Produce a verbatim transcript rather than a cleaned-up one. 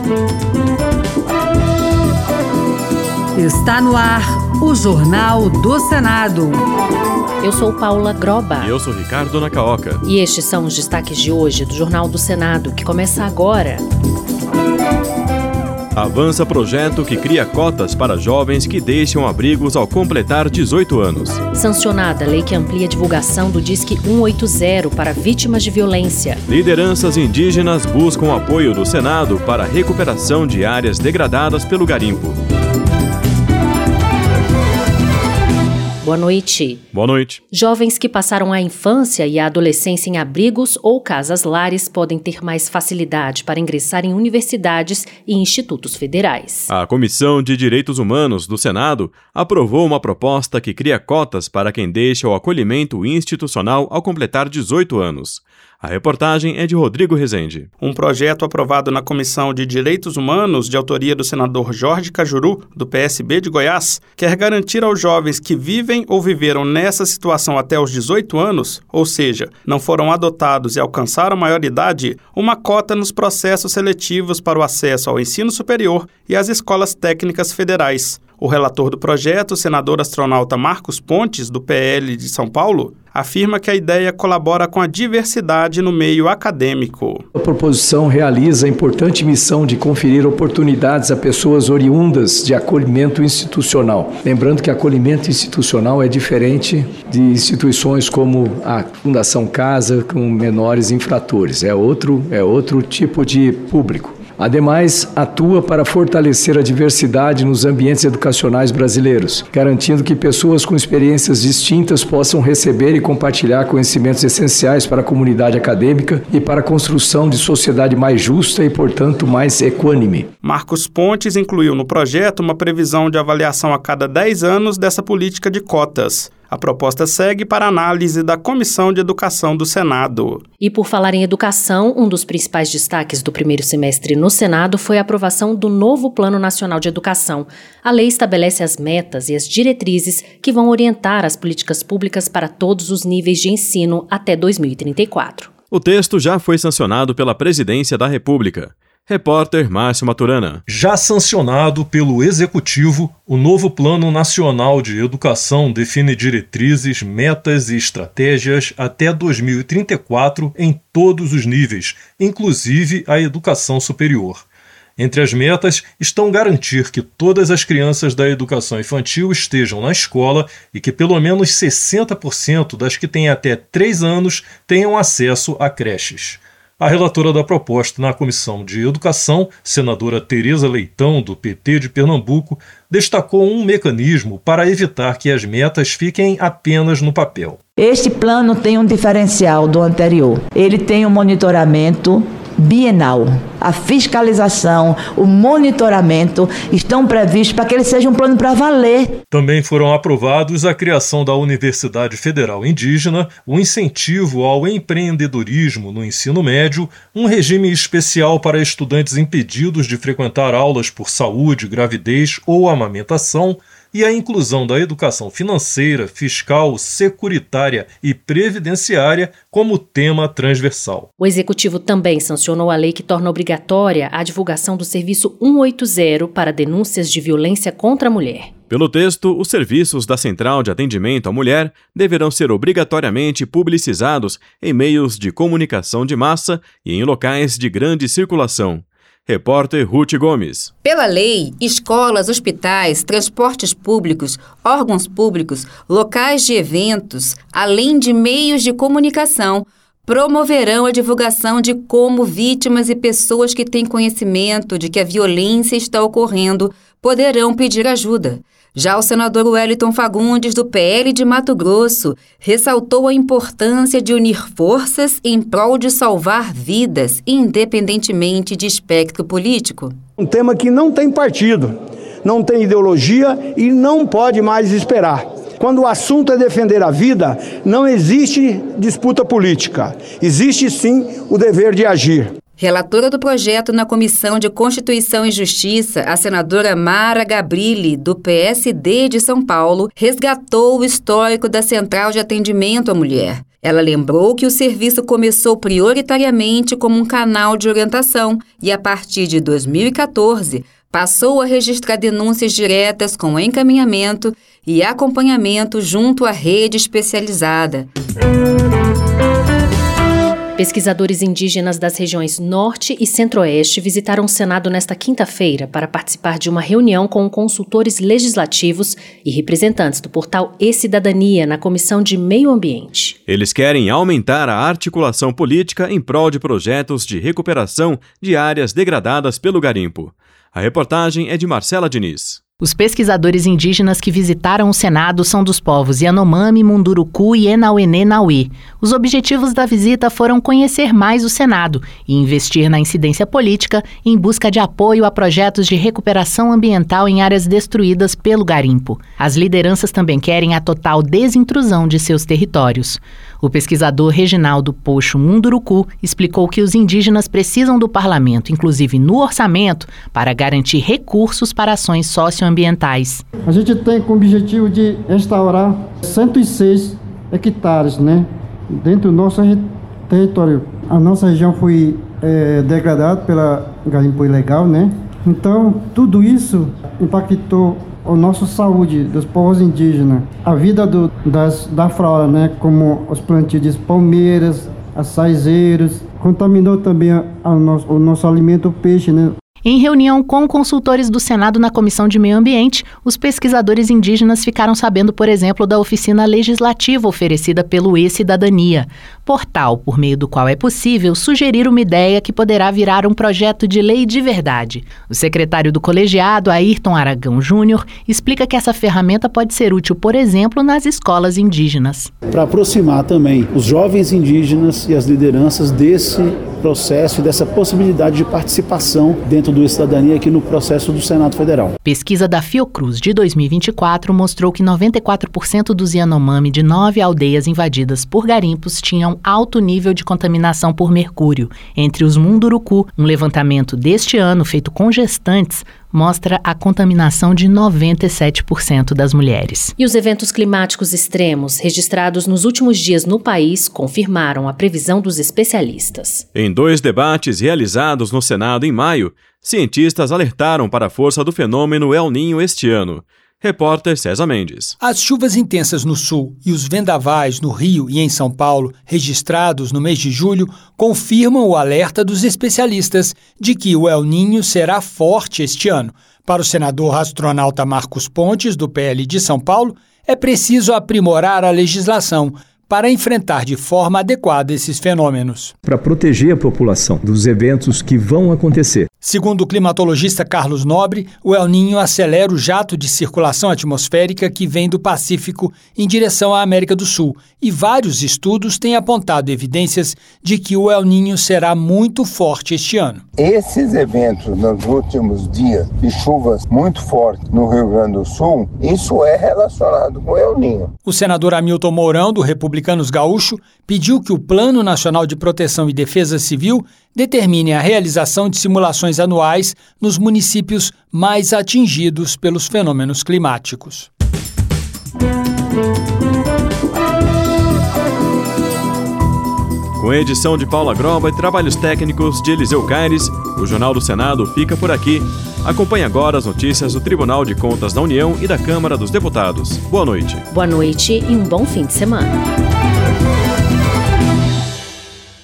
Está no ar o Jornal do Senado. Eu sou Paula Groba. E eu sou Ricardo Nacaoca. E estes são os destaques de hoje do Jornal do Senado, que começa agora. Avança projeto que cria cotas para jovens que deixam abrigos ao completar dezoito anos. Sancionada lei que amplia a divulgação do Disque cento e oitenta para vítimas de violência. Lideranças indígenas buscam apoio do Senado para a recuperação de áreas degradadas pelo garimpo. Boa noite. Boa noite. Jovens que passaram a infância e a adolescência em abrigos ou casas-lares podem ter mais facilidade para ingressar em universidades e institutos federais. A Comissão de Direitos Humanos do Senado aprovou uma proposta que cria cotas para quem deixa o acolhimento institucional ao completar dezoito anos. A reportagem é de Rodrigo Rezende. Um projeto aprovado na Comissão de Direitos Humanos, de autoria do senador Jorge Cajuru, do P S B de Goiás, quer garantir aos jovens que vivem ou viveram nessa situação até os dezoito anos, ou seja, não foram adotados e alcançaram a maioridade, uma cota nos processos seletivos para o acesso ao ensino superior e às escolas técnicas federais. O relator do projeto, o senador astronauta Marcos Pontes, do P L de São Paulo, afirma que a ideia colabora com a diversidade no meio acadêmico. A proposição realiza a importante missão de conferir oportunidades a pessoas oriundas de acolhimento institucional. Lembrando que acolhimento institucional é diferente de instituições como a Fundação Casa com menores infratores. É outro, é outro tipo de público. Ademais, atua para fortalecer a diversidade nos ambientes educacionais brasileiros, garantindo que pessoas com experiências distintas possam receber e compartilhar conhecimentos essenciais para a comunidade acadêmica e para a construção de sociedade mais justa e, portanto, mais equânime. Marcos Pontes incluiu no projeto uma previsão de avaliação a cada dez anos dessa política de cotas. A proposta segue para análise da Comissão de Educação do Senado. E por falar em educação, um dos principais destaques do primeiro semestre no Senado foi a aprovação do novo Plano Nacional de Educação. A lei estabelece as metas e as diretrizes que vão orientar as políticas públicas para todos os níveis de ensino até dois mil e trinta e quatro. O texto já foi sancionado pela Presidência da República. Repórter Márcio Maturana. Já sancionado pelo Executivo, o novo Plano Nacional de Educação define diretrizes, metas e estratégias até dois mil e trinta e quatro em todos os níveis, inclusive a educação superior. Entre as metas estão garantir que todas as crianças da educação infantil estejam na escola e que pelo menos sessenta por cento das que têm até três anos tenham acesso a creches. A relatora da proposta na Comissão de Educação, senadora Tereza Leitão, do P T de Pernambuco, destacou um mecanismo para evitar que as metas fiquem apenas no papel. Este plano tem um diferencial do anterior. Ele tem um monitoramento bienal. A fiscalização, o monitoramento estão previstos para que ele seja um plano para valer. Também foram aprovados a criação da Universidade Federal Indígena, o incentivo ao empreendedorismo no ensino médio, um regime especial para estudantes impedidos de frequentar aulas por saúde, gravidez ou amamentação, e a inclusão da educação financeira, fiscal, securitária e previdenciária como tema transversal. O Executivo também sancionou a lei que torna obrigatória a divulgação do Serviço cento e oitenta para denúncias de violência contra a mulher. Pelo texto, os serviços da Central de Atendimento à Mulher deverão ser obrigatoriamente publicizados em meios de comunicação de massa e em locais de grande circulação. Repórter Ruth Gomes. Pela lei, escolas, hospitais, transportes públicos, órgãos públicos, locais de eventos, além de meios de comunicação, promoverão a divulgação de como vítimas e pessoas que têm conhecimento de que a violência está ocorrendo poderão pedir ajuda. Já o senador Wellington Fagundes, do P L de Mato Grosso, ressaltou a importância de unir forças em prol de salvar vidas, independentemente de espectro político. Um tema que não tem partido, não tem ideologia e não pode mais esperar. Quando o assunto é defender a vida, não existe disputa política. Existe sim o dever de agir. Relatora do projeto na Comissão de Constituição e Justiça, a senadora Mara Gabrilli, do P S D de São Paulo, resgatou o histórico da Central de Atendimento à Mulher. Ela lembrou que o serviço começou prioritariamente como um canal de orientação e, a partir de dois mil e quatorze, passou a registrar denúncias diretas com encaminhamento e acompanhamento junto à rede especializada. Pesquisadores indígenas das regiões Norte e Centro-Oeste visitaram o Senado nesta quinta-feira para participar de uma reunião com consultores legislativos e representantes do portal E-Cidadania na Comissão de Meio Ambiente. Eles querem aumentar a articulação política em prol de projetos de recuperação de áreas degradadas pelo garimpo. A reportagem é de Marcela Diniz. Os pesquisadores indígenas que visitaram o Senado são dos povos Yanomami, Munduruku e Enauê-Nauê. Os objetivos da visita foram conhecer mais o Senado e investir na incidência política em busca de apoio a projetos de recuperação ambiental em áreas destruídas pelo garimpo. As lideranças também querem a total desintrusão de seus territórios. O pesquisador Reginaldo Pocho Munduruku explicou que os indígenas precisam do parlamento, inclusive no orçamento, para garantir recursos para ações socioambientais. A gente tem como objetivo de restaurar cento e seis hectares, né, dentro do nosso território. A nossa região foi é, degradada pela garimpo ilegal, né? Então, tudo isso impactou a nossa saúde dos povos indígenas, a vida do, das, da flora, né, como os plantios de palmeiras, açaizeiros, contaminou também a, a nosso, o nosso alimento, o peixe, né? Em reunião com consultores do Senado na Comissão de Meio Ambiente, os pesquisadores indígenas ficaram sabendo, por exemplo, da oficina legislativa oferecida pelo E-Cidadania, portal por meio do qual é possível sugerir uma ideia que poderá virar um projeto de lei de verdade. O secretário do colegiado, Ayrton Aragão Júnior, explica que essa ferramenta pode ser útil, por exemplo, nas escolas indígenas. Para aproximar também os jovens indígenas e as lideranças desse processo e dessa possibilidade de participação dentro do E-Cidadania aqui no processo do Senado Federal. Pesquisa da Fiocruz de dois mil e vinte e quatro mostrou que noventa e quatro por cento dos Yanomami de nove aldeias invadidas por garimpos tinham alto nível de contaminação por mercúrio. Entre os Munduruku, um levantamento deste ano feito com gestantes mostra a contaminação de noventa e sete por cento das mulheres. E os eventos climáticos extremos registrados nos últimos dias no país confirmaram a previsão dos especialistas. Em dois debates realizados no Senado em maio, cientistas alertaram para a força do fenômeno El Niño este ano. Repórter César Mendes. As chuvas intensas no sul e os vendavais no Rio e em São Paulo, registrados no mês de julho, confirmam o alerta dos especialistas de que o El Niño será forte este ano. Para o senador astronauta Marcos Pontes, do P L de São Paulo, é preciso aprimorar a legislação para enfrentar de forma adequada esses fenômenos. Para proteger a população dos eventos que vão acontecer. Segundo o climatologista Carlos Nobre, o El Niño acelera o jato de circulação atmosférica que vem do Pacífico em direção à América do Sul, e vários estudos têm apontado evidências de que o El Niño será muito forte este ano. Esses eventos nos últimos dias de chuvas muito fortes no Rio Grande do Sul, isso é relacionado com o El Niño. O senador Hamilton Mourão, do Republicanos Gaúcho, pediu que o Plano Nacional de Proteção e Defesa Civil determine a realização de simulações anuais nos municípios mais atingidos pelos fenômenos climáticos. Com a edição de Paula Groba e trabalhos técnicos de Eliseu Caires, o Jornal do Senado fica por aqui. Acompanhe agora as notícias do Tribunal de Contas da União e da Câmara dos Deputados. Boa noite. Boa noite e um bom fim de semana.